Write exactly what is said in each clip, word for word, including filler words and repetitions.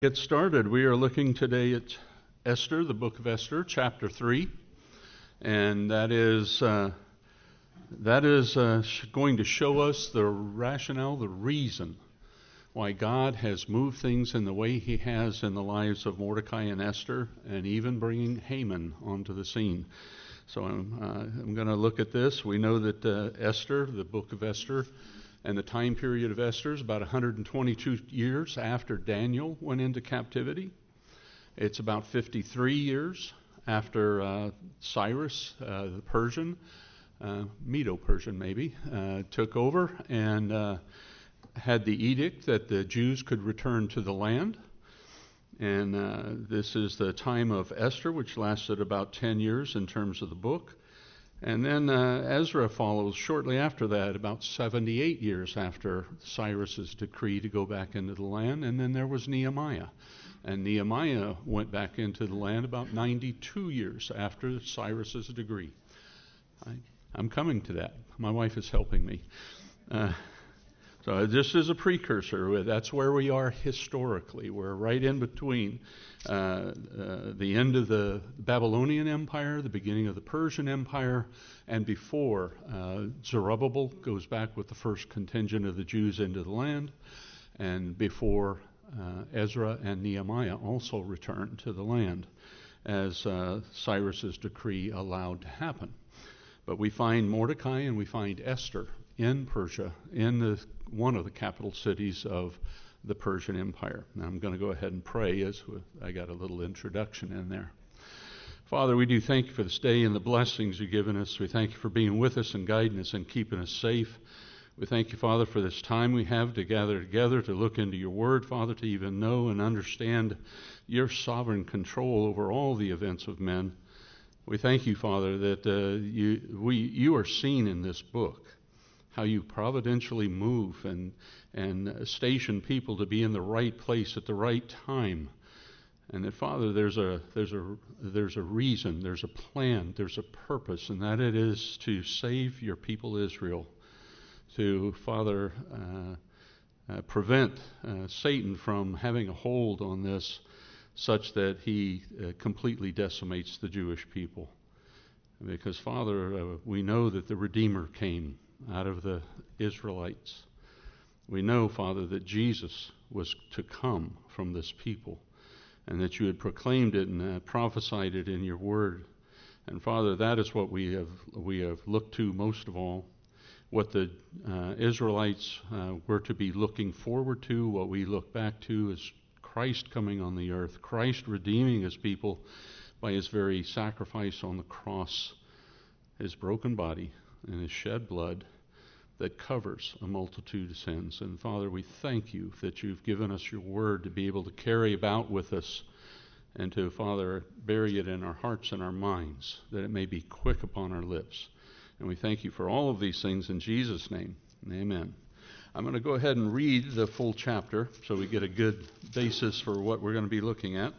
Get started. We are looking today at Esther, the book of Esther, chapter three, and that is uh, that is uh, going to show us the rationale, the reason why God has moved things in the way He has in the lives of Mordecai and Esther, and even bringing Haman onto the scene. So I'm, uh, I'm going to look at this. We know that uh, Esther, the book of Esther, and the time period of Esther is about one hundred twenty-two years after Daniel went into captivity. It's about fifty-three years after uh, Cyrus, uh, the Persian, uh, Medo-Persian maybe, uh, took over and uh, had the edict that the Jews could return to the land. And uh, this is the time of Esther, which lasted about ten years in terms of the book. And then uh, Ezra follows shortly after that, about seventy-eight years after Cyrus's decree to go back into the land. And then there was Nehemiah. And Nehemiah went back into the land about ninety-two years after Cyrus's decree. I, I'm coming to that. My wife is helping me. Uh, so this is a precursor. That's where we are historically. We're right in between uh, uh, the end of the Babylonian Empire, the beginning of the Persian Empire, and before uh, Zerubbabel goes back with the first contingent of the Jews into the land, and before uh, Ezra and Nehemiah also return to the land as uh, Cyrus's decree allowed to happen. But we find Mordecai and we find Esther in Persia, in the one of the capital cities of the Persian Empire. Now I'm going to go ahead and pray as I got a little introduction in there. Father, we do thank you for this day and the blessings you've given us. We thank you for being with us and guiding us and keeping us safe. We thank you, Father, for this time we have to gather together to look into your word, Father, to even know and understand your sovereign control over all the events of men. We thank you, Father, that uh, you we you are seen in this book, how you providentially move and and station people to be in the right place at the right time. And that, Father, there's a there's a there's a reason, there's a plan, there's a purpose, and that it is to save your people Israel, to, Father, uh, uh, prevent uh, Satan from having a hold on this such that he uh, completely decimates the Jewish people. Because, Father, uh, we know that the Redeemer came out of the Israelites. We know, Father, that Jesus was to come from this people, and that you had proclaimed it and uh, prophesied it in your word. And Father, that is what we have we have looked to most of all, what the uh, Israelites uh, were to be looking forward to, what we look back to is Christ coming on the earth, Christ redeeming his people by his very sacrifice on the cross, his broken body and his shed blood that covers a multitude of sins. And Father, we thank you that you've given us your word to be able to carry about with us and to, Father, bury it in our hearts and our minds, that it may be quick upon our lips. And we thank you for all of these things in Jesus' name. Amen. I'm going to go ahead and read the full chapter so we get a good basis for what we're going to be looking at.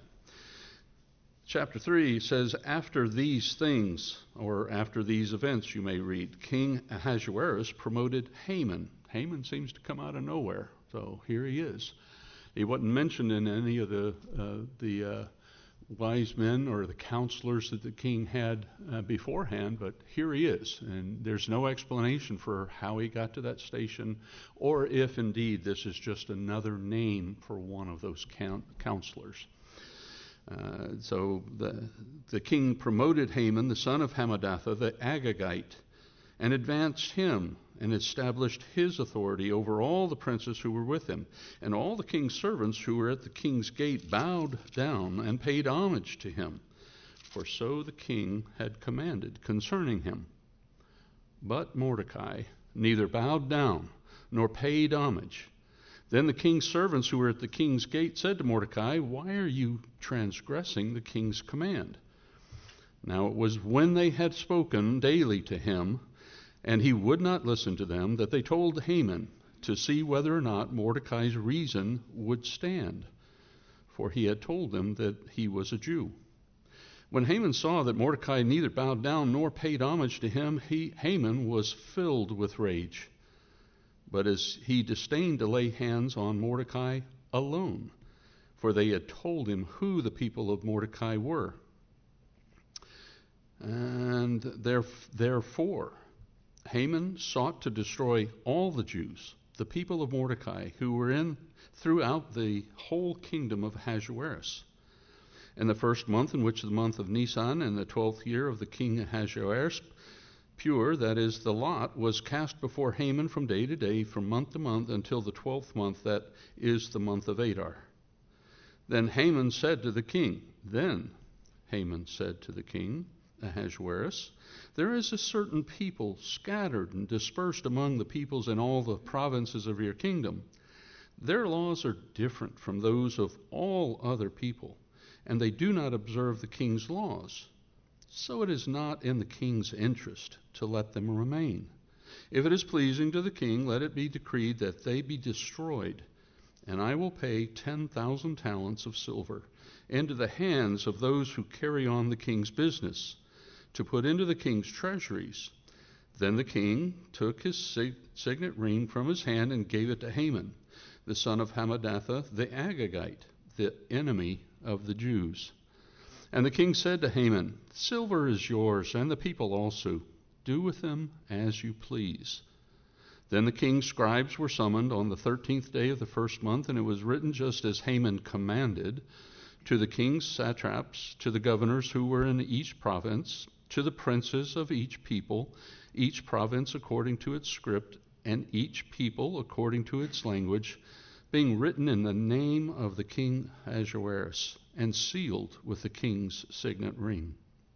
Chapter three says, after these things, or after these events, you may read, King Ahasuerus promoted Haman. Haman seems to come out of nowhere, so here he is. He wasn't mentioned in any of the uh, the uh, wise men or the counselors that the king had uh, beforehand, but here he is, and there's no explanation for how he got to that station, or if indeed this is just another name for one of those count- counselors. Uh, so the, the king promoted Haman, the son of Hammedatha, the Agagite, and advanced him and established his authority over all the princes who were with him. And all the king's servants who were at the king's gate bowed down and paid homage to him, for so the king had commanded concerning him. But Mordecai neither bowed down nor paid homage. Then the king's servants who were at the king's gate said to Mordecai, why are you transgressing the king's command? Now it was when they had spoken daily to him, and he would not listen to them, that they told Haman to see whether or not Mordecai's reason would stand, for he had told them that he was a Jew. When Haman saw that Mordecai neither bowed down nor paid homage to him, he, Haman was filled with rage. But as he disdained to lay hands on Mordecai alone, for they had told him who the people of Mordecai were. And therefore, Haman sought to destroy all the Jews, the people of Mordecai, who were in throughout the whole kingdom of Ahasuerus. In the first month, in which the month of Nisan, in the twelfth year of the king Ahasuerus, pure, that is, the lot, was cast before Haman from day to day, from month to month, until the twelfth month, that is the month of Adar. Then Haman said to the king, Then Haman said to the king, Ahasuerus, there is a certain people scattered and dispersed among the peoples in all the provinces of your kingdom. Their laws are different from those of all other people, and they do not observe the king's laws. So it is not in the king's interest to let them remain. If it is pleasing to the king, let it be decreed that they be destroyed, and I will pay ten thousand talents of silver into the hands of those who carry on the king's business, to put into the king's treasuries. Then the king took his sig- signet ring from his hand and gave it to Haman, the son of Hammedatha, the Agagite, the enemy of the Jews. And the king said to Haman, Silver is yours, and the people also. Do with them as you please. Then the king's scribes were summoned on the thirteenth day of the first month, and it was written just as Haman commanded, to the king's satraps, to the governors who were in each province, to the princes of each people, each province according to its script, and each people according to its language, being written in the name of the king Ahasuerus, and sealed with the king's signet ring.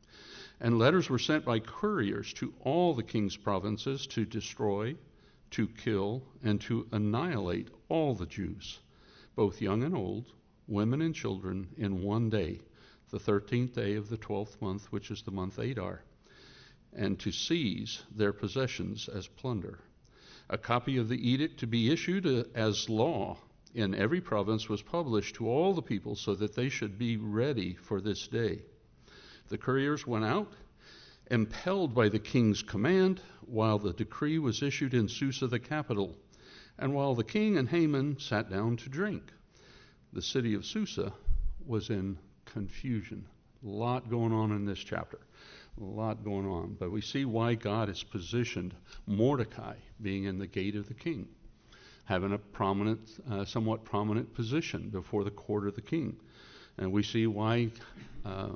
And letters were sent by couriers to all the king's provinces to destroy, to kill, and to annihilate all the Jews, both young and old, women and children, in one day, the thirteenth day of the twelfth month, which is the month Adar, and to seize their possessions as plunder. A copy of the edict to be issued as law in every province was published to all the people, so that they should be ready for this day. The couriers went out, impelled by the king's command, while the decree was issued in Susa the capital, and while the king and Haman sat down to drink. The city of Susa was in confusion. A lot going on in this chapter. A lot going on. But we see why God has positioned Mordecai being in the gate of the king, having a prominent, uh, somewhat prominent position before the court of the king. And we see why uh,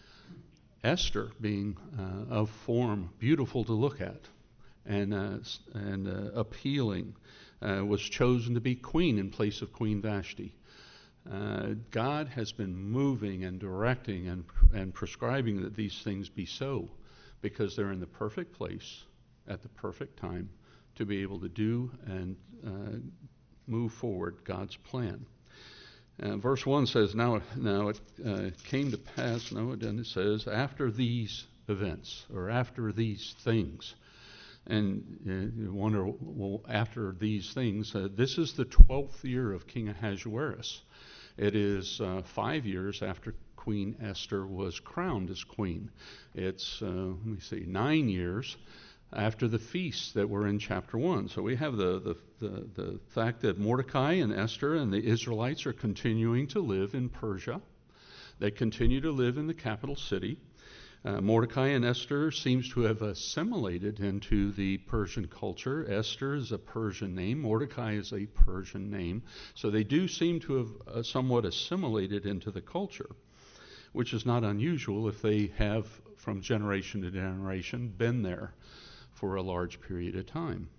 Esther, being uh, of form beautiful to look at and, uh, and uh, appealing, uh, was chosen to be queen in place of Queen Vashti. Uh, God has been moving and directing and, and prescribing that these things be so, because they're in the perfect place at the perfect time to be able to do and uh, move forward God's plan. Uh, verse one says, now, now it uh, came to pass, no, it doesn't, it says, after these events, or after these things. And uh, you wonder, well, after these things, uh, this is the twelfth year of King Ahasuerus. It is uh, five years after Queen Esther was crowned as queen. It's, uh, let me see, nine years after the feasts that were in chapter one. So we have the, the, the, the fact that Mordecai and Esther and the Israelites are continuing to live in Persia. They continue to live in the capital city. Uh, Mordecai and Esther seems to have assimilated into the Persian culture. Esther is a Persian name. Mordecai is a Persian name. So they do seem to have uh, somewhat assimilated into the culture, which is not unusual if they have, from generation to generation, been there for a large period of time.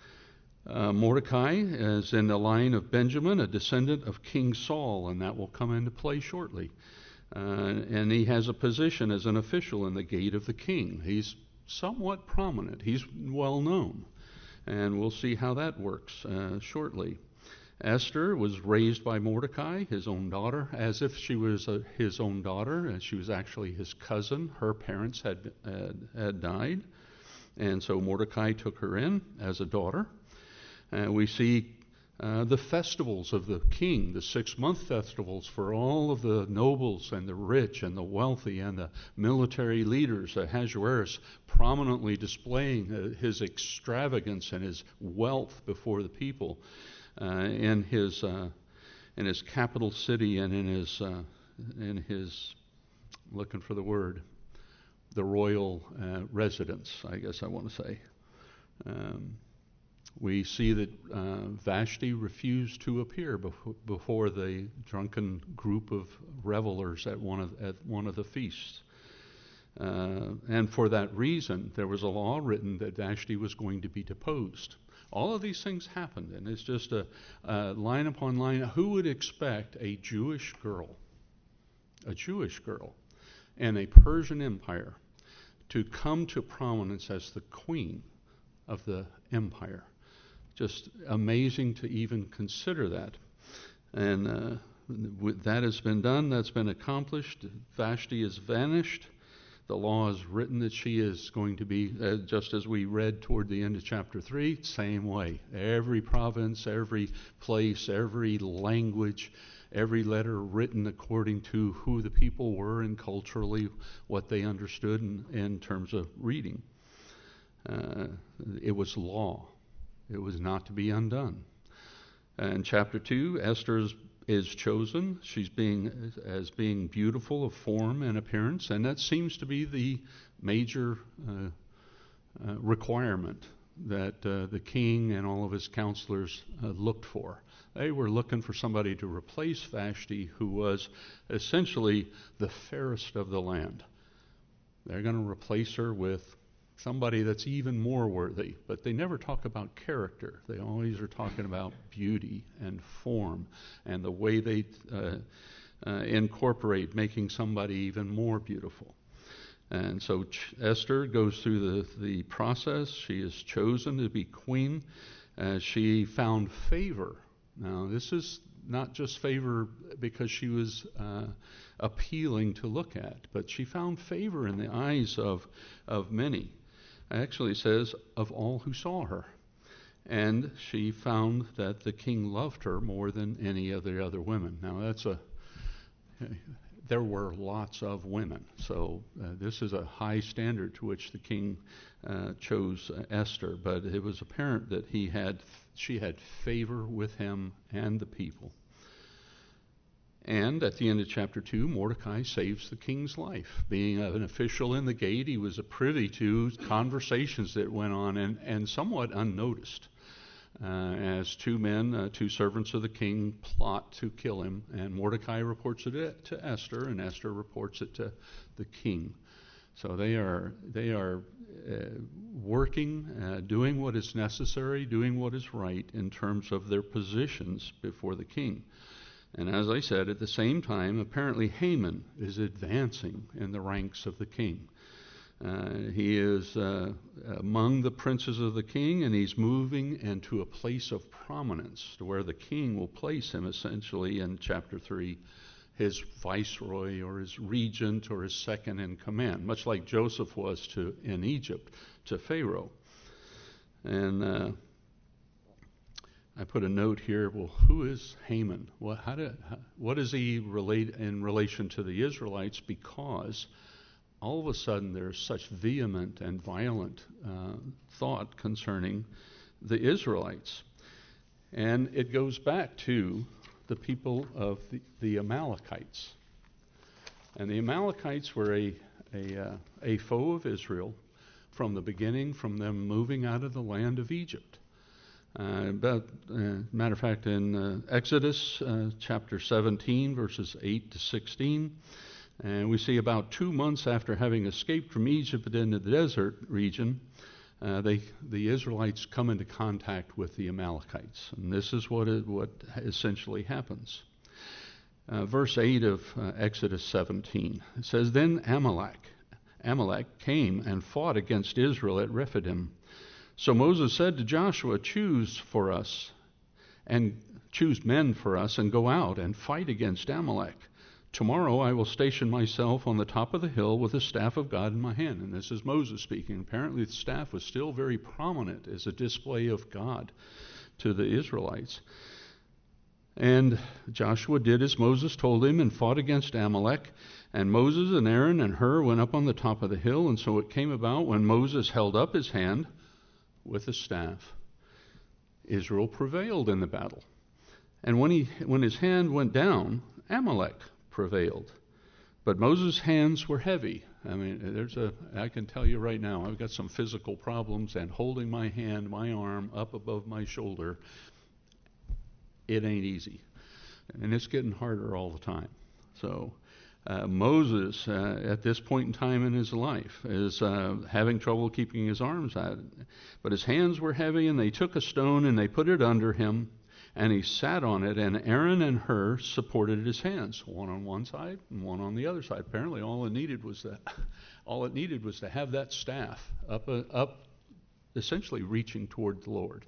Uh, Mordecai is in the line of Benjamin, a descendant of King Saul, and that will come into play shortly. Uh, and he has a position as an official in the gate of the king. He's somewhat prominent. He's well known. And we'll see how that works uh, shortly. Esther was raised by Mordecai, his own daughter, as if she was uh, his own daughter, and she was actually his cousin. Her parents had, had, had died. And so Mordecai took her in as a daughter. And we see Uh, the festivals of the king, the six-month festivals for all of the nobles and the rich and the wealthy and the military leaders. Ahasuerus prominently displaying uh, his extravagance and his wealth before the people uh, in his uh, in his capital city and in his uh, in his looking for the word the royal uh, residence, I guess I want to say. Um, we see that uh, Vashti refused to appear before, before the drunken group of revelers at one of at one of the feasts. Uh, and for that reason, there was a law written that Vashti was going to be deposed. All of these things happened, and it's just a, a line upon line. Who would expect a Jewish girl, a Jewish girl, in a Persian empire to come to prominence as the queen of the empire? Just amazing to even consider that. And uh, that has been done, that's been accomplished. Vashti is vanished. The law is written that she is going to be, uh, just as we read toward the end of chapter three, same way. Every province, every place, every language, every letter written according to who the people were and culturally what they understood in, in terms of reading. Uh, it was law. It was not to be undone. In chapter two, Esther is is chosen. She's being as being beautiful of form and appearance, and that seems to be the major uh, uh, requirement that uh, the king and all of his counselors uh, looked for. They were looking for somebody to replace Vashti, who was essentially the fairest of the land. They're going to replace her with somebody that's even more worthy, but they never talk about character. They always are talking about beauty and form and the way they uh, uh, incorporate making somebody even more beautiful. And so Ch- Esther goes through the, the process. She is chosen to be queen. Uh, she found favor. Now, this is not just favor because she was uh, appealing to look at, but she found favor in the eyes of, of many. Actually says, of all who saw her. And she found that the king loved her more than any of the other women. Now, that's a, there were lots of women. So uh, this is a high standard to which the king uh, chose uh, Esther. But it was apparent that he had, she had favor with him and the people. And at the end of chapter two, Mordecai saves the king's life. Being an official in the gate, he was privy to conversations that went on and, and somewhat unnoticed uh, as two men, uh, two servants of the king, plot to kill him. And Mordecai reports it to Esther, and Esther reports it to the king. So they are they are uh, working, uh, doing what is necessary, doing what is right in terms of their positions before the king. And as I said, at the same time, apparently Haman is advancing in the ranks of the king. Uh, he is uh, among the princes of the king, and he's moving into a place of prominence to where the king will place him essentially in chapter three, his viceroy or his regent or his second in command, much like Joseph was to in Egypt to Pharaoh. And uh, I put a note here. Well, who is Haman? Well, how do, how, what does he relate in relation to the Israelites? Because all of a sudden there's such vehement and violent uh, thought concerning the Israelites, and it goes back to the people of the, the Amalekites. And the Amalekites were a a, uh, a foe of Israel from the beginning, from them moving out of the land of Egypt. Uh, but, uh, matter of fact, in uh, Exodus uh, chapter seventeen, verses eight to sixteen, and we see about two months after having escaped from Egypt into the desert region, uh, they, the Israelites come into contact with the Amalekites. And this is what, it, what essentially happens. Uh, verse eight of uh, Exodus seventeen, it says, Then Amalek, Amalek came and fought against Israel at Rephidim. So Moses said to Joshua, Choose for us, and choose men for us, and go out and fight against Amalek. Tomorrow I will station myself on the top of the hill with the staff of God in my hand. And this is Moses speaking. Apparently the staff was still very prominent as a display of God to the Israelites. And Joshua did as Moses told him and fought against Amalek. And Moses and Aaron and Hur went up on the top of the hill. And so it came about when Moses held up his hand with the staff, Israel prevailed in the battle. And when he when his hand went down, Amalek prevailed. But Moses' hands were heavy. I mean, there's a I can tell you right now, I've got some physical problems, and holding my hand, my arm up above my shoulder, it ain't easy. And it's getting harder all the time. So uh, Moses, uh, at this point in time in his life, is uh, having trouble keeping his arms out. But his hands were heavy, and they took a stone and they put it under him, and he sat on it, and Aaron and Hur supported his hands, one on one side and one on the other side. Apparently, all it needed was that, all it needed was to have that staff up, uh, up, essentially reaching toward the Lord.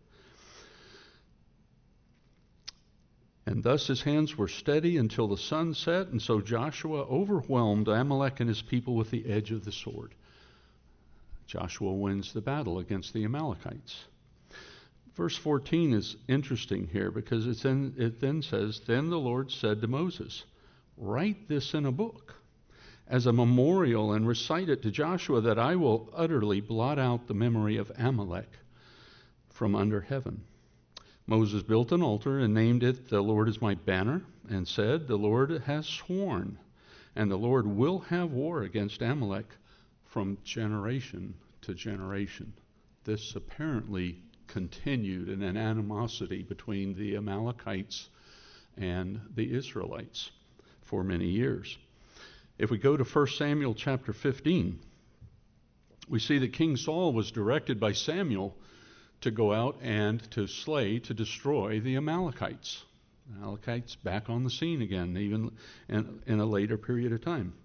And thus his hands were steady until the sun set, and so Joshua overwhelmed Amalek and his people with the edge of the sword. Joshua wins the battle against the Amalekites. Verse fourteen is interesting here because it's in, it then says, Then the Lord said to Moses, Write this in a book as a memorial and recite it to Joshua, that I will utterly blot out the memory of Amalek from under heaven. Moses built an altar and named it, The Lord is my banner, and said, The Lord has sworn, and the Lord will have war against Amalek from generation to generation. This apparently continued in an animosity between the Amalekites and the Israelites for many years. If we go to First Samuel chapter fifteen, we see that King Saul was directed by Samuel to go out and to slay, to destroy the Amalekites. Amalekites back on the scene again, even in, in a later period of time.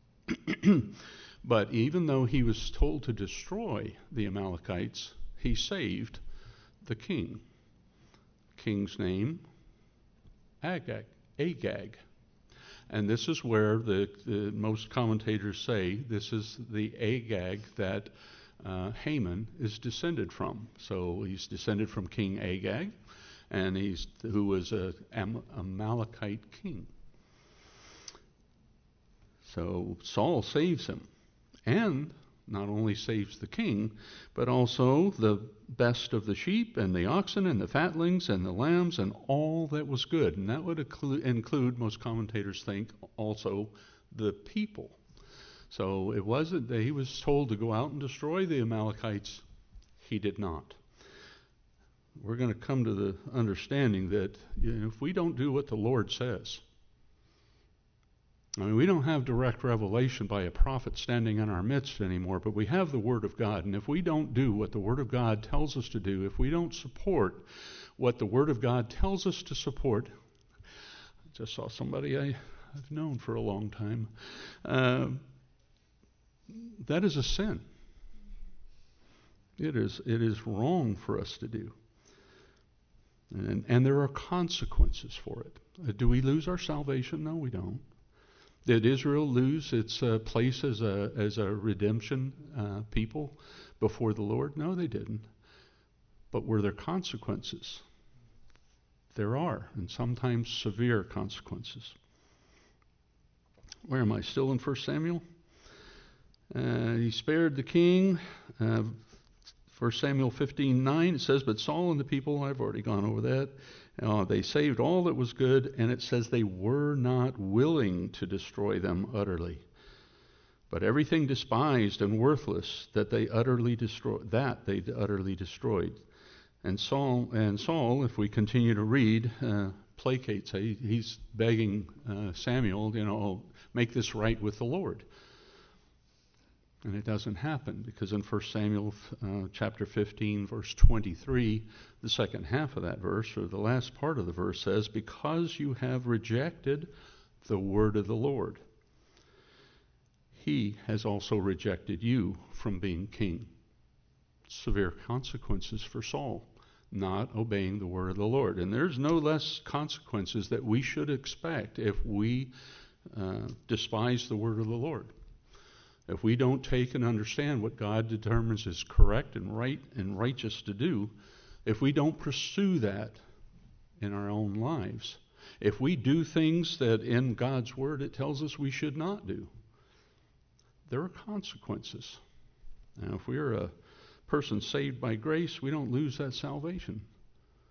But even though he was told to destroy the Amalekites, he saved the king. King's name, Agag. Agag. And this is where the, the most commentators say this is the Agag that uh, Haman is descended from. So he's descended from King Agag, and he's who was a Am- Amalekite king. So Saul saves him, and not only saves the king, but also the best of the sheep and the oxen and the fatlings and the lambs and all that was good. And that would include, include most commentators think, also the people. So it wasn't that he was told to go out and destroy the Amalekites. He did not. We're going to come to the understanding that, you know, if we don't do what the Lord says, I mean, we don't have direct revelation by a prophet standing in our midst anymore, but we have the Word of God. And if we don't do what the Word of God tells us to do, if we don't support what the Word of God tells us to support, I just saw somebody I, I've known for a long time, uh, that is a sin. It is, it is wrong for us to do. And, and there are consequences for it. Uh, do we lose our salvation? No, we don't. Did Israel lose its uh, place as a as a redemption uh, people before the Lord? No, they didn't. But were there consequences? There are, and sometimes severe consequences. Where am I? Still in First Samuel? Uh, he spared the king. Uh, First Samuel fifteen nine, it says, But Saul and the people, I've already gone over that, Uh, they saved all that was good, and it says they were not willing to destroy them utterly. But everything despised and worthless that they utterly destroyed, that they utterly destroyed. And Saul, and Saul, if we continue to read, uh, placates. He, he's begging uh, Samuel, you know, make this right with the Lord. And it doesn't happen, because in First Samuel uh, chapter fifteen, verse twenty-three, the second half of that verse, or the last part of the verse says, Because you have rejected the word of the Lord, he has also rejected you from being king. Severe consequences for Saul, not obeying the word of the Lord. And there's no less consequences that we should expect if we uh, despise the word of the Lord. If we don't take and understand what God determines is correct and right and righteous to do, if we don't pursue that in our own lives, if we do things that in God's word it tells us we should not do, there are consequences. Now, if we're a person saved by grace, we don't lose that salvation.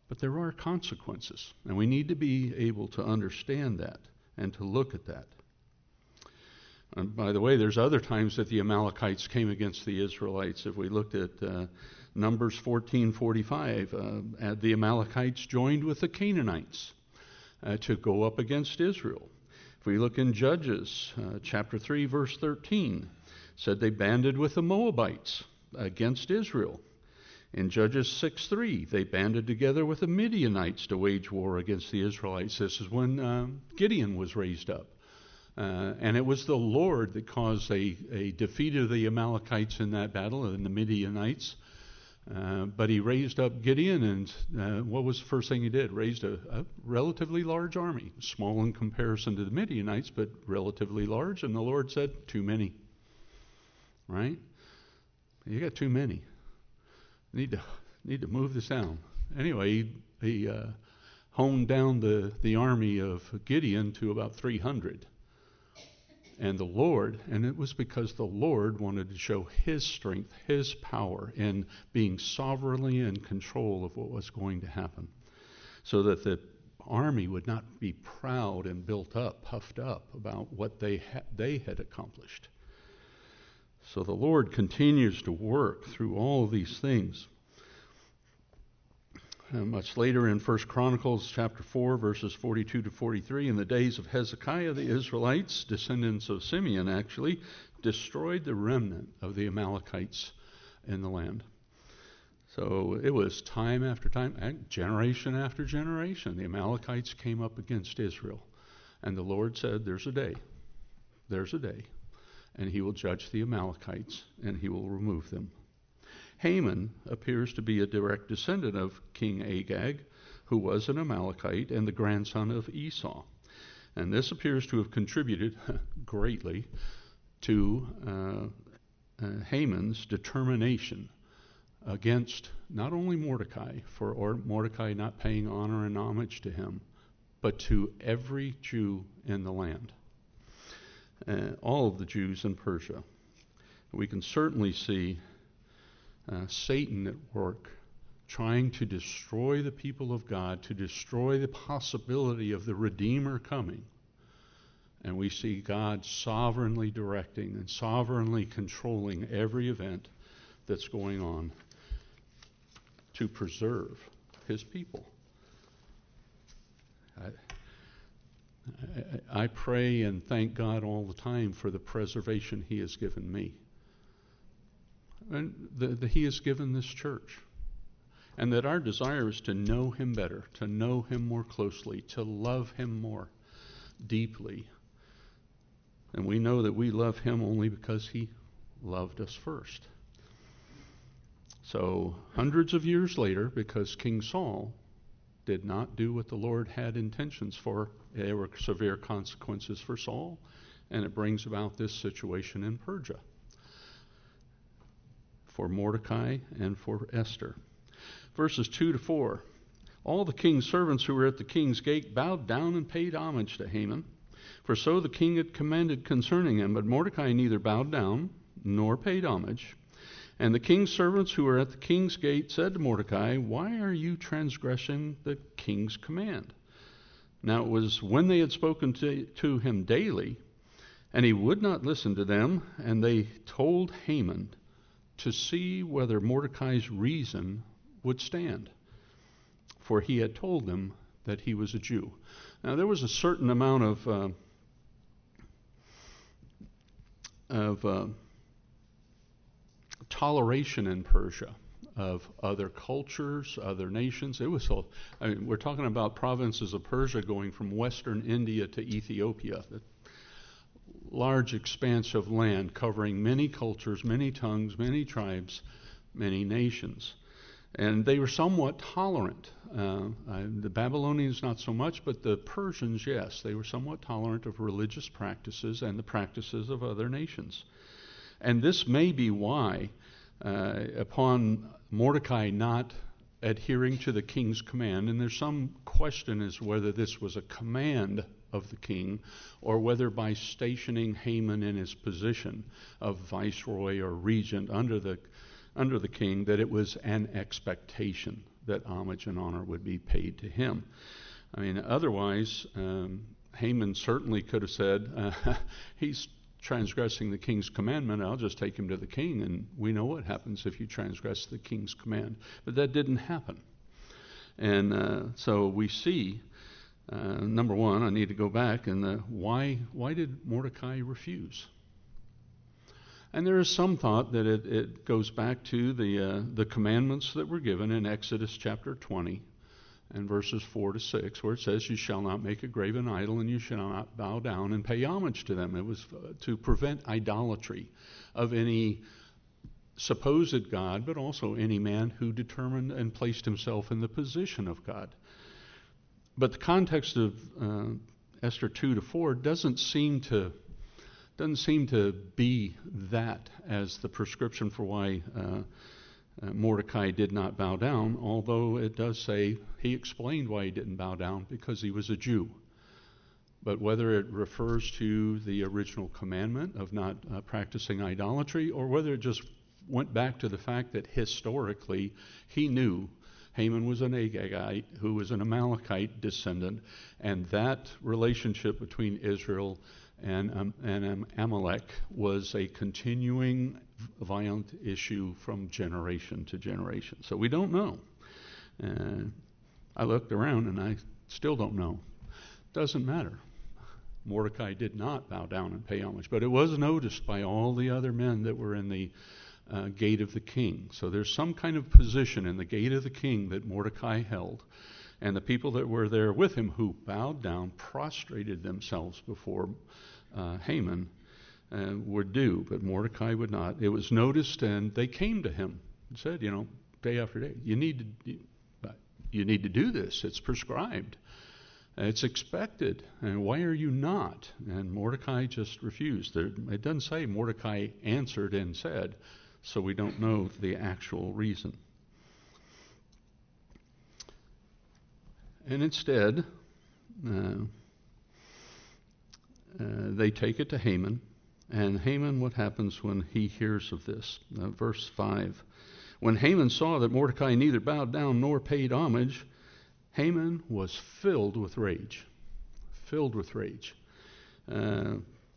But there are consequences, and we need to be able to understand that and to look at that. And by the way, there's other times that the Amalekites came against the Israelites. If we looked at uh, Numbers fourteen forty-five, uh, the Amalekites joined with the Canaanites uh, to go up against Israel. If we look in Judges uh, chapter three, verse thirteen, said they banded with the Moabites against Israel. In Judges six three, they banded together with the Midianites to wage war against the Israelites. This is when uh, Gideon was raised up. Uh, and it was the Lord that caused a, a defeat of the Amalekites in that battle, and the Midianites. Uh, but he raised up Gideon, and uh, what was the first thing he did? Raised a, a relatively large army, small in comparison to the Midianites, but relatively large. And the Lord said, too many. Right? You got too many. Need to need to move this down. Anyway, he, he uh, honed down the, the army of Gideon to about three hundred. And the Lord, and it was because the Lord wanted to show his strength, his power in being sovereignly in control of what was going to happen, so that the army would not be proud and built up, puffed up about what they ha- they had accomplished. So the Lord continues to work through all of these things. And much later in First Chronicles chapter four, verses forty-two to forty-three, in the days of Hezekiah, the Israelites, descendants of Simeon actually, destroyed the remnant of the Amalekites in the land. So it was time after time, generation after generation, the Amalekites came up against Israel. And the Lord said, there's a day, there's a day, and he will judge the Amalekites, and he will remove them. Haman appears to be a direct descendant of King Agag, who was an Amalekite and the grandson of Esau. And this appears to have contributed greatly to uh, uh, Haman's determination against not only Mordecai, for or Mordecai not paying honor and homage to him, but to every Jew in the land, uh, all of the Jews in Persia. We can certainly see Uh, Satan at work, trying to destroy the people of God, to destroy the possibility of the Redeemer coming. And we see God sovereignly directing and sovereignly controlling every event that's going on to preserve his people. I, I, I pray and thank God all the time for the preservation he has given me. And the, the, he has given this church. And that our desire is to know him better, to know him more closely, to love him more deeply. And we know that we love him only because he loved us first. So hundreds of years later, because King Saul did not do what the Lord had intentions for, there were severe consequences for Saul, and it brings about this situation in Persia for Mordecai and for Esther. Verses two to four. All the king's servants who were at the king's gate bowed down and paid homage to Haman, for so the king had commanded concerning him. But Mordecai neither bowed down nor paid homage. And the king's servants who were at the king's gate said to Mordecai, why are you transgressing the king's command? Now it was when they had spoken to, to him daily, and he would not listen to them, and they told Haman to see whether Mordecai's reason would stand, for he had told them that he was a Jew. Now there was a certain amount of uh, of uh, toleration in Persia of other cultures, other nations. It was, I mean, we're talking about provinces of Persia going from western India to Ethiopia. Large expanse of land covering many cultures, many tongues, many tribes, many nations. And they were somewhat tolerant. Uh, uh, the Babylonians not so much, but the Persians, yes. They were somewhat tolerant of religious practices and the practices of other nations. And this may be why, uh, upon Mordecai not adhering to the king's command, and there's some question as to whether this was a command of the king, or whether by stationing Haman in his position of viceroy or regent under the under the king, that it was an expectation that homage and honor would be paid to him. I mean, otherwise, um, Haman certainly could have said, uh, he's transgressing the king's commandment, I'll just take him to the king, and we know what happens if you transgress the king's command. But that didn't happen. And uh, so we see, uh, number one, I need to go back, and the, why, why did Mordecai refuse? And there is some thought that it, it goes back to the uh, the commandments that were given in Exodus chapter twenty and verses four to six, where it says, you shall not make a graven idol, and you shall not bow down and pay homage to them. It was uh, to prevent idolatry of any supposed God, but also any man who determined and placed himself in the position of God. But the context of uh, Esther two to four doesn't seem to doesn't seem to be that as the prescription for why uh, uh, Mordecai did not bow down, although it does say he explained why he didn't bow down, because he was a Jew. But whether it refers to the original commandment of not uh, practicing idolatry, or whether it just went back to the fact that historically he knew Haman was an Agagite who was an Amalekite descendant, and that relationship between Israel and, um, and um, Amalek was a continuing violent issue from generation to generation. So we don't know. Uh, I looked around and I still don't know. Doesn't matter. Mordecai did not bow down and pay homage, but it was noticed by all the other men that were in the uh, gate of the king. So there's some kind of position in the gate of the king that Mordecai held. And the people that were there with him who bowed down, prostrated themselves before uh, Haman, uh, were due, but Mordecai would not. It was noticed, and they came to him and said, you know, day after day, you need to, you, you need to do this. It's prescribed. It's expected. And why are you not? And Mordecai just refused. There, it doesn't say Mordecai answered and said, so we don't know the actual reason. And instead, uh, uh, they take it to Haman. And Haman, what happens when he hears of this? Uh, verse five. When Haman saw that Mordecai neither bowed down nor paid homage, Haman was filled with rage. Filled with rage. Uh,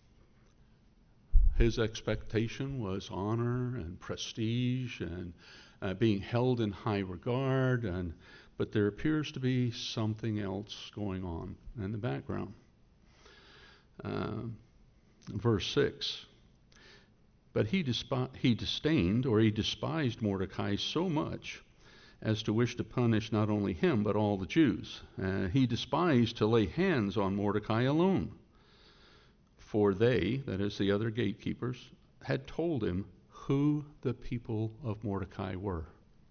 his expectation was honor and prestige and uh, being held in high regard, and but there appears to be something else going on in the background. Uh, verse six. But he, disp- he disdained, or he despised Mordecai so much as to wish to punish not only him, but all the Jews. Uh, he despised to lay hands on Mordecai alone. For they, that is the other gatekeepers, had told him who the people of Mordecai were.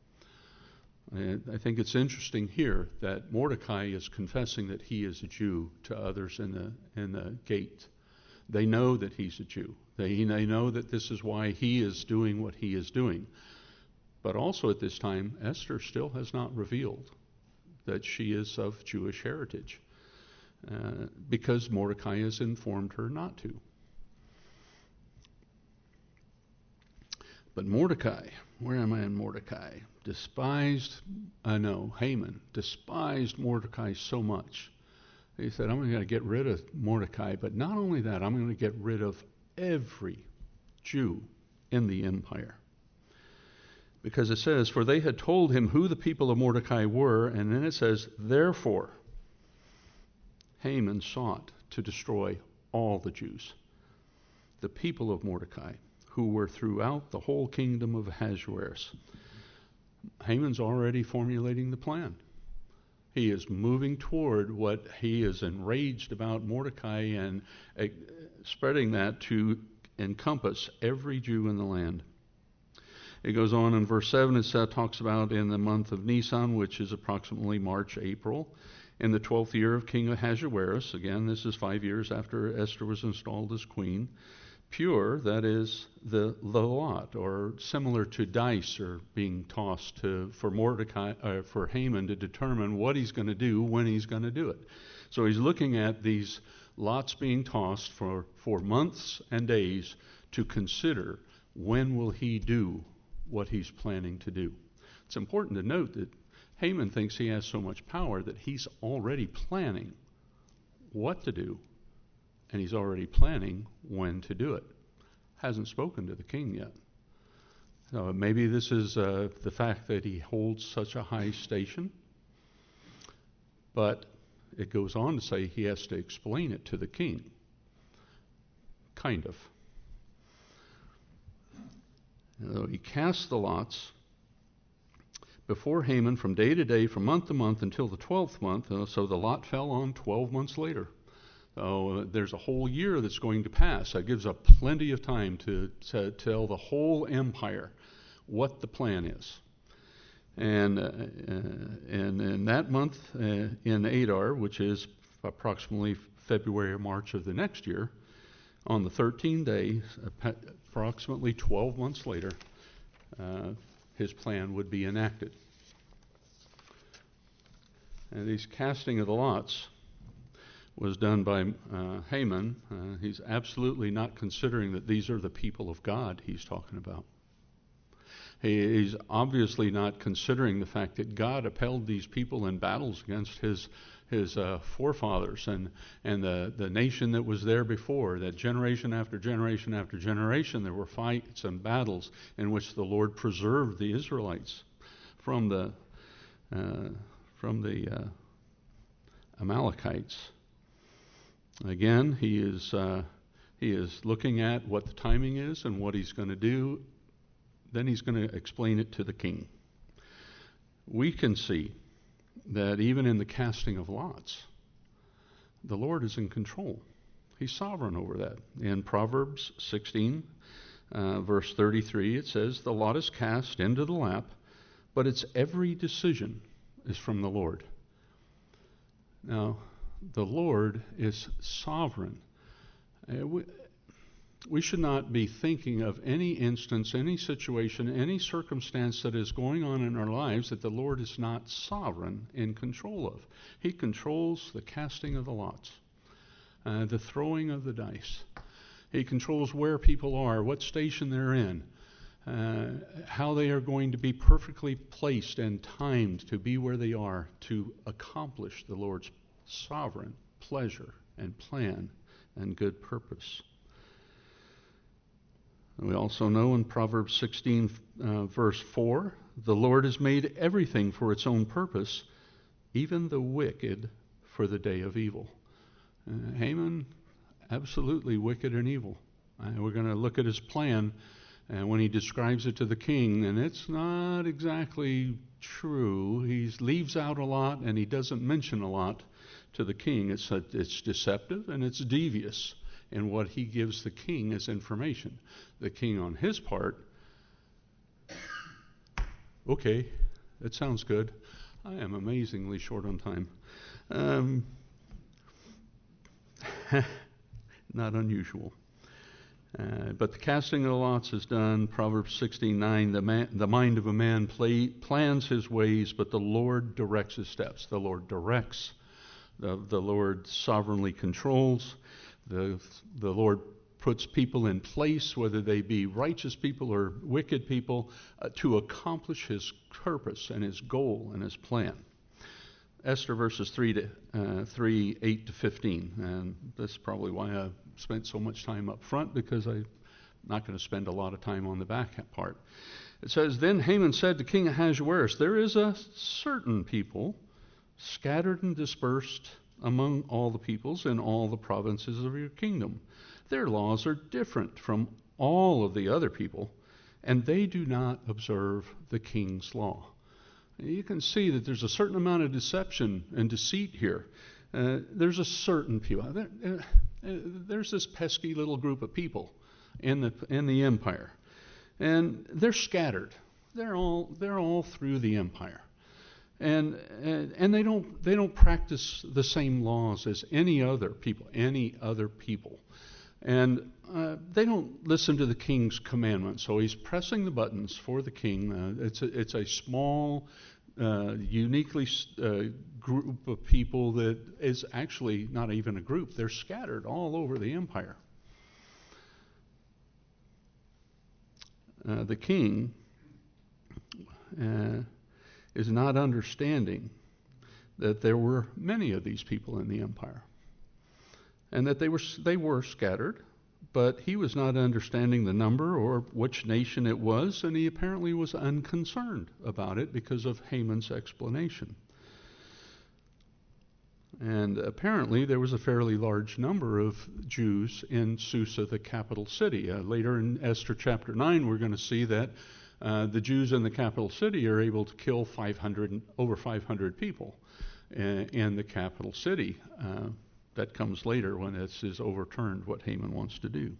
I think it's interesting here that Mordecai is confessing that he is a Jew to others in the in the gate. They know that he's a Jew. They, they know that this is why he is doing what he is doing. But also at this time, Esther still has not revealed that she is of Jewish heritage, uh, because Mordecai has informed her not to. But Mordecai, where am I in Mordecai? Despised, I uh, know, Haman despised Mordecai so much. He said, I'm going to get rid of Mordecai, but not only that, I'm going to get rid of every Jew in the empire. Because it says, for they had told him who the people of Mordecai were, and then it says, therefore, Haman sought to destroy all the Jews, the people of Mordecai, who were throughout the whole kingdom of Ahasuerus. Haman's already formulating the plan. He is moving toward what he is enraged about Mordecai and uh, spreading that to encompass every Jew in the land. It goes on in verse seven, it uh, talks about in the month of Nisan, which is approximately March, April, in the twelfth year of King Ahasuerus. Again, this is five years after Esther was installed as queen. Pur, that is the, the lot, or similar to dice, are being tossed to for Mordecai, uh, for Haman to determine what he's going to do when he's going to do it. So he's looking at these lots being tossed for, for months and days to consider when will he do what he's planning to do. It's important to note that Haman thinks he has so much power that he's already planning what to do, and he's already planning when to do it. Hasn't spoken to the king yet. So maybe this is uh, the fact that he holds such a high station, but it goes on to say he has to explain it to the king. Kind of. So he cast the lots before Haman from day to day, from month to month, until the twelfth month. Uh, so the lot fell on twelve months later. So uh, there's a whole year that's going to pass. That gives up plenty of time to, to tell the whole empire what the plan is. And uh, uh, and in that month, uh, in Adar, which is approximately February or March of the next year, on the thirteenth day, approximately twelve months later, uh, his plan would be enacted. And these casting of the lots was done by uh, Haman. Uh, he's absolutely not considering that these are the people of God he's talking about. He, he's obviously not considering the fact that God upheld these people in battles against his his uh, forefathers and, and the, the nation that was there before, that generation after generation after generation there were fights and battles in which the Lord preserved the Israelites from the uh, from the uh, Amalekites. Again, he is uh, he is looking at what the timing is and what he's going to do. Then he's going to explain it to the king. We can see that even in the casting of lots, the Lord is in control. He's sovereign over that. In Proverbs sixteen, uh, verse thirty-three, it says, "The lot is cast into the lap, but its every decision is from the Lord." Now, the Lord is sovereign. Uh, we, we should not be thinking of any instance, any situation, any circumstance that is going on in our lives that the Lord is not sovereign in control of. He controls the casting of the lots, uh, the throwing of the dice. He controls where people are, what station they're in, uh, how they are going to be perfectly placed and timed to be where they are to accomplish the Lord's sovereign pleasure and plan and good purpose. We also know in Proverbs sixteen, uh, verse four, "The Lord has made everything for its own purpose, even the wicked for the day of evil." Uh, Haman, absolutely wicked and evil. Uh, we're going to look at his plan, and when he describes it to the king, and it's not exactly true. He leaves out a lot, and he doesn't mention a lot to the king. It's a, it's deceptive and it's devious in what he gives the king as information. The king, on his part, okay, that sounds good. I am amazingly short on time. Um, not unusual. Uh, but the casting of the lots is done. Proverbs sixteen nine, the, man, the mind of a man play, plans his ways, but the Lord directs his steps. The Lord directs. The, the Lord sovereignly controls. The, the Lord puts people in place, whether they be righteous people or wicked people, uh, to accomplish his purpose and his goal and his plan. Esther verses three to uh, three, eight to fifteen, and that's probably why I spent so much time up front, because I'm not going to spend a lot of time on the back part. It says, "Then Haman said to King Ahasuerus, there is a certain people scattered and dispersed among all the peoples in all the provinces of your kingdom. Their laws are different from all of the other people, and they do not observe the king's law." You can see that there's a certain amount of deception and deceit here. Uh, there's a certain people. There, uh, uh, there's this pesky little group of people in the in the empire, and they're scattered. They're all they're all through the empire. And, and and they don't they don't practice the same laws as any other people, any other people. And uh, they don't listen to the king's commandments. So he's pressing the buttons for the king. Uh, it's, a, it's a small, uh, uniquely uh, group of people that is actually not even a group. They're scattered all over the empire. Uh, the king uh, is not understanding that there were many of these people in the empire, and that they were they were scattered, but he was not understanding the number or which nation it was, and he apparently was unconcerned about it because of Haman's explanation. And apparently there was a fairly large number of Jews in Susa, the capital city. Uh, later in Esther chapter nine, we're going to see that uh, the Jews in the capital city are able to kill five hundred, over five hundred people in, in the capital city. Uh, that comes later when this is overturned, what Haman wants to do.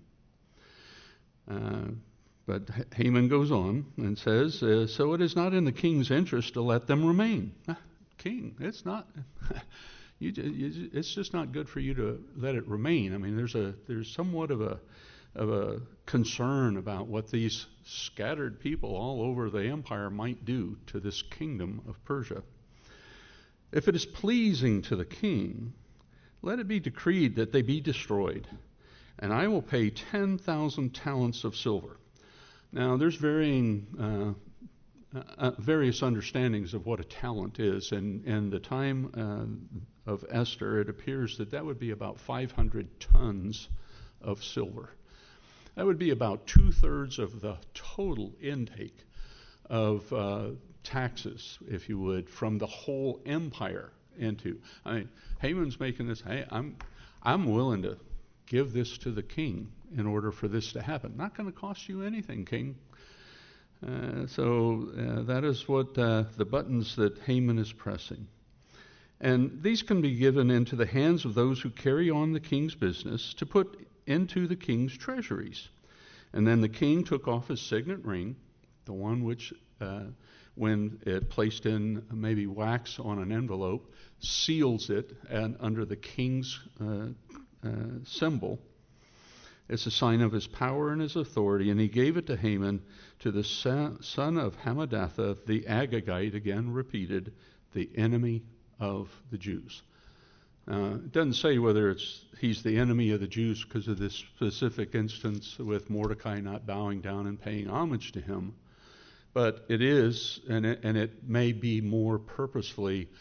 Uh, but Haman goes on and says, uh, so it is not in the king's interest to let them remain. Ah, king, it's not... You, you, it's just not good for you to let it remain. I mean, there's a there's somewhat of a of a concern about what these scattered people all over the empire might do to this kingdom of Persia. If it is pleasing to the king, let it be decreed that they be destroyed, and I will pay ten thousand talents of silver. Now, there's varying uh, uh, various understandings of what a talent is, and in the time uh, of Esther, it appears that that would be about five hundred tons of silver. That would be about two-thirds of the total intake of uh, taxes, if you would, from the whole empire into. I mean, Haman's making this, hey, I'm, I'm willing to give this to the king in order for this to happen. Not going to cost you anything, king. Uh, so uh, that is what uh, the buttons that Haman is pressing. And these can be given into the hands of those who carry on the king's business to put into the king's treasuries. And then the king took off his signet ring, the one which, uh, when it placed in maybe wax on an envelope, seals it and under the king's uh, uh, symbol. It's a sign of his power and his authority, and he gave it to Haman, to the son of Hammedatha, the Agagite, again repeated, the enemy of the Jews. Uh, it doesn't say whether it's he's the enemy of the Jews because of this specific instance with Mordecai not bowing down and paying homage to him, but it is, and it, and it may be more purposefully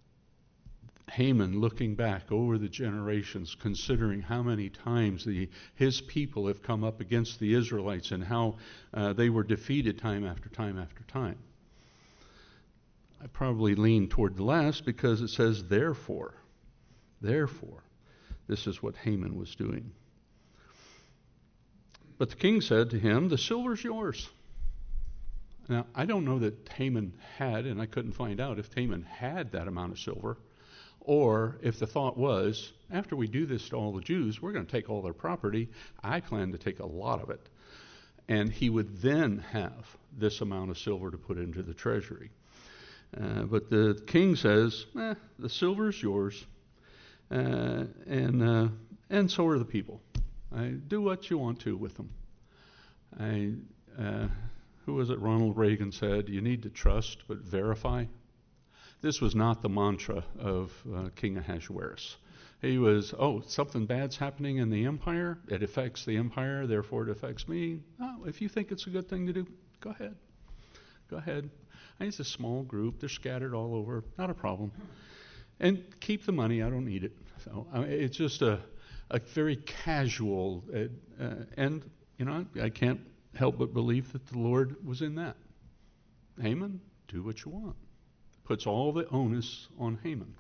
Haman looking back over the generations, considering how many times the, his people have come up against the Israelites and how uh, they were defeated time after time after time. I probably lean toward the last because it says, therefore, therefore, this is what Haman was doing. But the king said to him, the silver's yours. Now, I don't know that Haman had, and I couldn't find out if Haman had that amount of silver, or if the thought was, after we do this to all the Jews, we're going to take all their property. I plan to take a lot of it. And he would then have this amount of silver to put into the treasury. Uh, but the king says, eh, the silver's yours, uh, and uh, and so are the people. I, do what you want to with them. I, uh, who was it Ronald Reagan said, you need to trust but verify. This was not the mantra of uh, King Ahasuerus. He was, oh, something bad's happening in the empire. It affects the empire, therefore it affects me. Oh, if you think it's a good thing to do, go ahead. Go ahead. It's a small group. They're scattered all over. Not a problem. And keep the money. I don't need it. So I mean, it's just a, a very casual, uh, uh, and, you know, I can't help but believe that the Lord was in that. Haman, do what you want. Puts all the onus on Haman.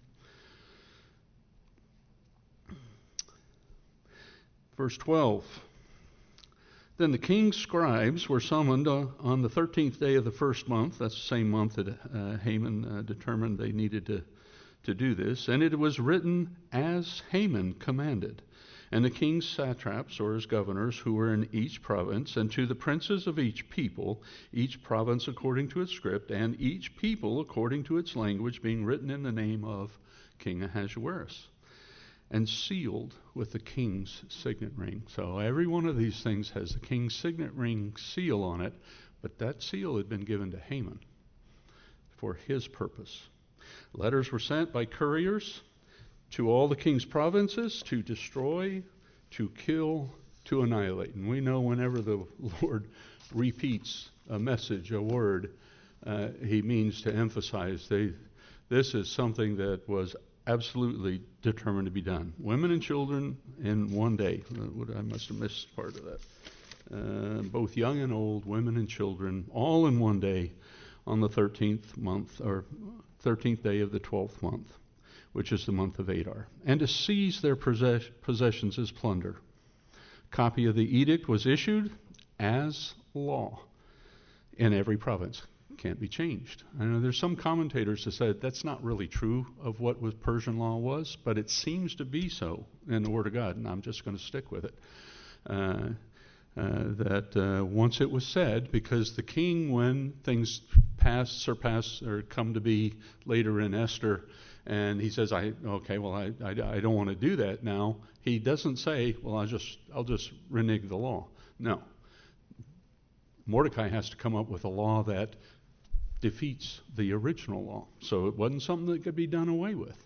Verse twelve. Then the king's scribes were summoned uh, on the thirteenth day of the first month. That's the same month that uh, Haman uh, determined they needed to, to do this. And it was written as Haman commanded. And the king's satraps, or his governors, who were in each province, and to the princes of each people, each province according to its script, and each people according to its language, being written in the name of King Ahasuerus, and sealed with the king's signet ring. So every one of these things has the king's signet ring seal on it, but that seal had been given to Haman for his purpose. Letters were sent by couriers to all the king's provinces to destroy, to kill, to annihilate. And we know whenever the Lord repeats a message, a word, uh, he means to emphasize. They, this is something that was absolutely determined to be done. Women and children in one day. I must have missed part of that. Uh, both young and old, women and children, all in one day on the thirteenth month, or thirteenth day of the twelfth month, which is the month of Adar, and to seize their possess- possessions as plunder. Copy of the edict was issued as law in every province. Can't be changed. I know there's some commentators that said that's not really true of what was Persian law was, but it seems to be so in the Word of God, and I'm just going to stick with it. Uh, uh, that uh, once it was said, because the king, when things pass, surpass, or come to be later in Esther, and he says, "I okay, well, I I, I don't want to do that now." He doesn't say, "Well, I'll just I'll just renege the law." No. Mordecai has to come up with a law that defeats the original law. So it wasn't something that could be done away with.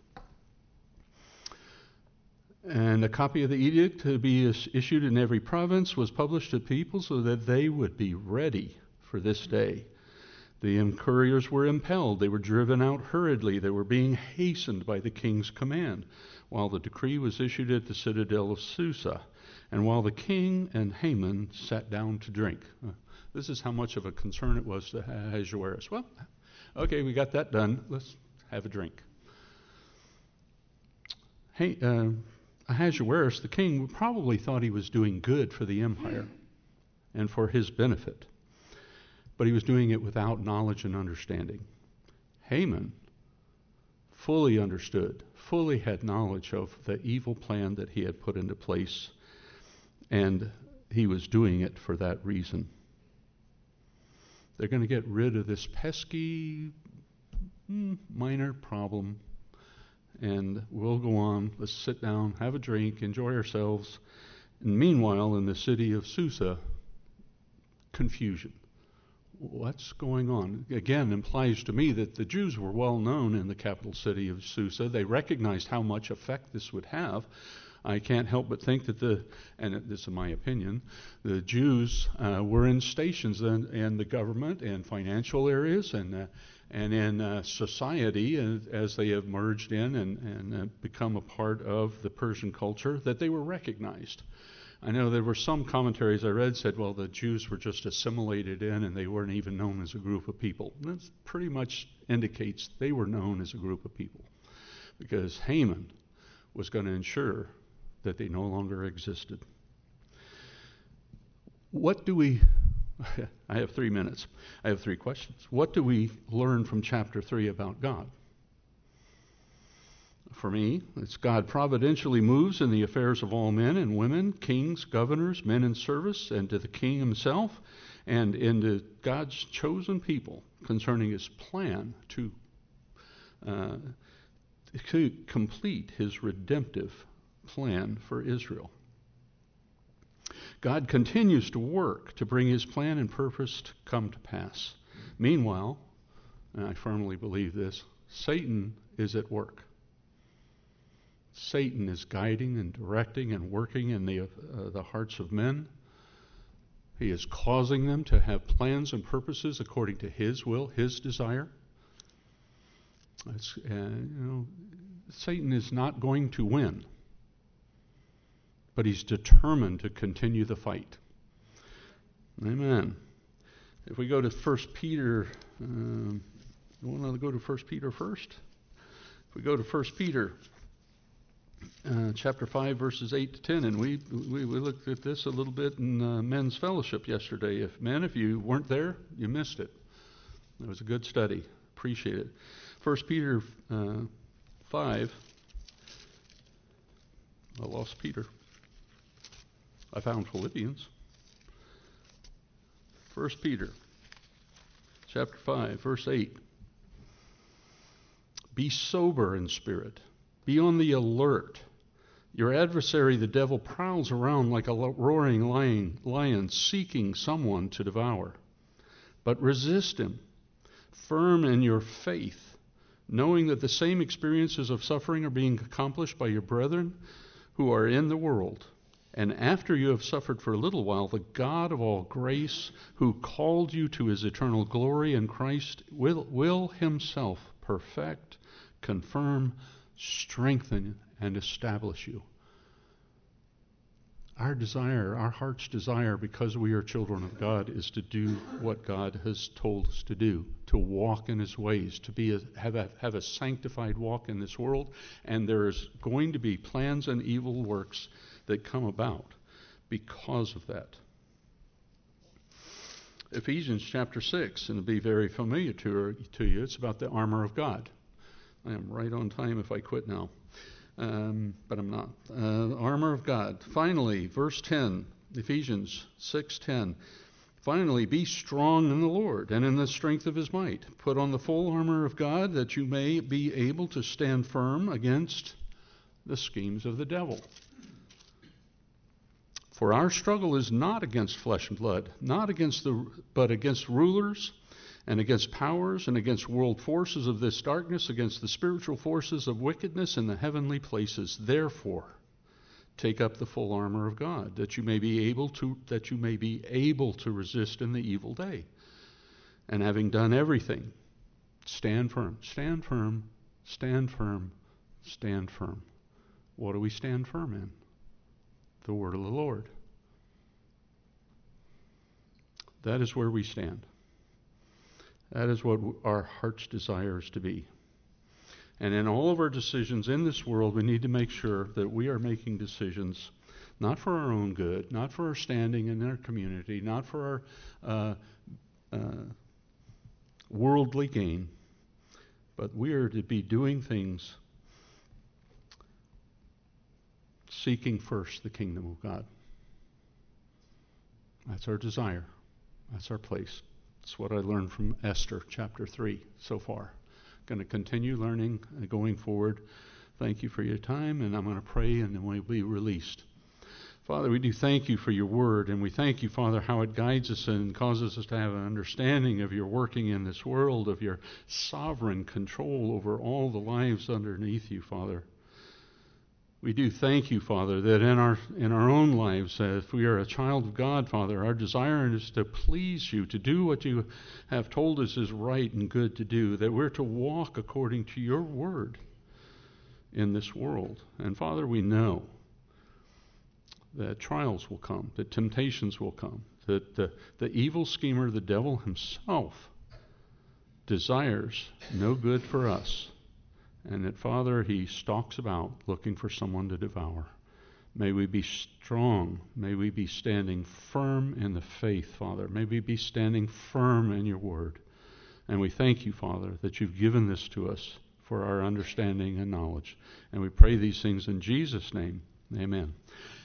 And a copy of the edict to be issued in every province was published to people so that they would be ready for this day. The couriers were impelled. They were driven out hurriedly. They were being hastened by the king's command, while the decree was issued at the citadel of Susa, and while the king and Haman sat down to drink. Uh, This is how much of a concern it was to Ahasuerus. Well, okay, we got that done. Let's have a drink. Hey, uh, Ahasuerus, the king, probably thought he was doing good for the empire and for his benefit, but he was doing it without knowledge and understanding. Haman fully understood, fully had knowledge of the evil plan that he had put into place, and he was doing it for that reason. They're going to get rid of this pesky, mm, minor problem, and we'll go on. Let's sit down, have a drink, enjoy ourselves. And meanwhile, in the city of Susa, confusion. What's going on? Again, implies to me that the Jews were well known in the capital city of Susa. They recognized how much effect this would have. I can't help but think that the, and this is my opinion, the Jews uh, were in stations in, in the government and financial areas and uh, and in uh, society as, as they have merged in and, and uh, become a part of the Persian culture, that they were recognized. I know there were some commentaries I read said, well, the Jews were just assimilated in and they weren't even known as a group of people. That pretty much indicates they were known as a group of people, because Haman was going to ensure that they no longer existed. What do we, I have three minutes, I have three questions. What do we learn from chapter three about God? For me, it's God providentially moves in the affairs of all men and women, kings, governors, men in service, and to the king himself, and into God's chosen people concerning his plan to, uh, to complete his redemptive plan for Israel. God continues to work to bring his plan and purpose to come to pass. Meanwhile, and I firmly believe this, Satan is at work. Satan is guiding and directing and working in the, uh, the hearts of men. He is causing them to have plans and purposes according to his will, his desire. It's, uh, you know, Satan is not going to win, but he's determined to continue the fight. Amen. If we go to First Peter, um, you want to go to First Peter first? If we go to First Peter, uh, chapter five, verses eight to ten, and we, we, we looked at this a little bit in uh, men's fellowship yesterday. If men, if you weren't there, you missed it. It was a good study. Appreciate it. First Peter uh, five. I lost Peter. I found Philippians. First Peter, chapter five, verse eight. Be sober in spirit. Be on the alert. Your adversary, the devil, prowls around like a roaring lion, lion seeking someone to devour. But resist him, firm in your faith, knowing that the same experiences of suffering are being accomplished by your brethren who are in the world. And after you have suffered for a little while, the God of all grace, who called you to his eternal glory in Christ, will, will himself perfect, confirm, strengthen, and establish you. Our desire, our heart's desire, because we are children of God, is to do what God has told us to do, to walk in his ways, to be a, have, a, have a sanctified walk in this world. And there is going to be plans and evil works that come about because of that. Ephesians chapter six, and it'll be very familiar to, to you. It's about the armor of God. I am right on time if I quit now. Um, but I'm not. Uh, armor of God. Finally, verse ten, Ephesians six ten. Finally, be strong in the Lord and in the strength of his might. Put on the full armor of God that you may be able to stand firm against the schemes of the devil. For our struggle is not against flesh and blood, not against the, but against rulers and against powers and against world forces of this darkness, against the spiritual forces of wickedness in the heavenly places. Therefore, take up the full armor of God, that you may be able to that you may be able to resist in the evil day. And having done everything, stand firm, stand firm, stand firm, stand firm. What do we stand firm in? The word of the Lord. That is where we stand. That is what our heart's desire is to be. And in all of our decisions in this world, we need to make sure that we are making decisions not for our own good, not for our standing in our community, not for our uh, uh, worldly gain, but we are to be doing things seeking first the kingdom of God. That's our desire. That's our place. That's what I learned from Esther chapter three so far. Going to continue learning and going forward. Thank you for your time, and I'm going to pray, and then we'll be released. Father, we do thank you for your word, and we thank you, Father, how it guides us and causes us to have an understanding of your working in this world, of your sovereign control over all the lives underneath you, Father. We do thank you, Father, that in our in our own lives, uh, if we are a child of God, Father, our desire is to please you, to do what you have told us is right and good to do, that we're to walk according to your word in this world. And Father, we know that trials will come, that temptations will come, that the, the evil schemer, the devil himself, desires no good for us. And that, Father, he stalks about looking for someone to devour. May we be strong. May we be standing firm in the faith, Father. May we be standing firm in your word. And we thank you, Father, that you've given this to us for our understanding and knowledge. And we pray these things in Jesus' name. Amen.